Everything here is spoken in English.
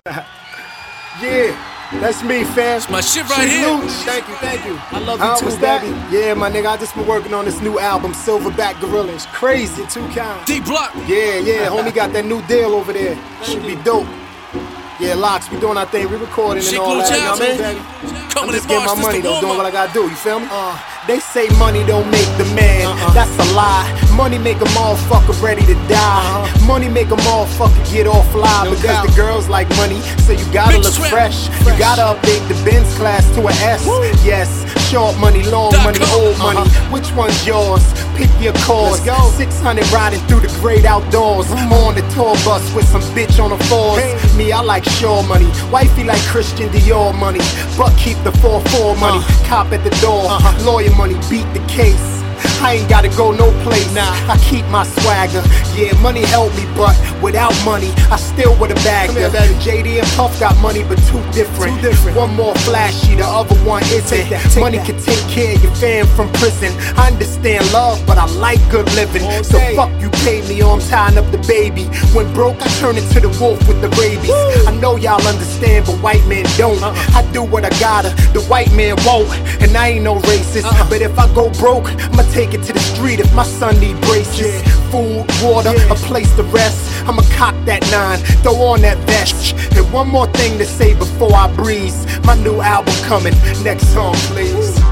Yeah, that's me, fam. It's my shit right here. Thank you. I love you too, that? baby. Yeah, my nigga, I just been working on this new album, Silverback Gorilla. It's crazy, too kind. D-Block. Yeah, homie got that new deal over there. Should be dope. Yeah, Locks, we doing our thing, we recording and all that, you know what I mean? I'm just getting my money though, doing what I gotta do, you feel me? They say money don't make the man, that's a lie. Money make a motherfucker ready to die. Money make a motherfucker get all fly, because the girls like money, so you gotta look fresh. You gotta update the Benz class to an S. Yes, short money, long money, old money. Which one's yours? Pick your cause. 600 riding through the great outdoors. On the tour bus with some bitch on the fours. Me, I like sure money. Wifey like Christian Dior money. But keep the 4-4 money. Cop at the door. Lawyer money, beat the case. I ain't gotta go no place. I keep my swagger. Yeah, money help me, but without money, I still would've bagged her. JD and Puff got money, but too different. One more flashy, the other one isn't. Money can take care of your fam from prison. I understand love, but I like good living. So fuck you pay me or I'm tying up the baby. When broke, I turn into the wolf with the rabies. I know y'all understand, but white men don't. I do what I gotta, the white man won't. And I ain't no racist, but if I go broke, I'ma take it to the street if my son need braces. Food, water, a place to rest. I'ma cock that 9, throw on that vest. And one more thing to say before I breeze. My new album coming, next song please.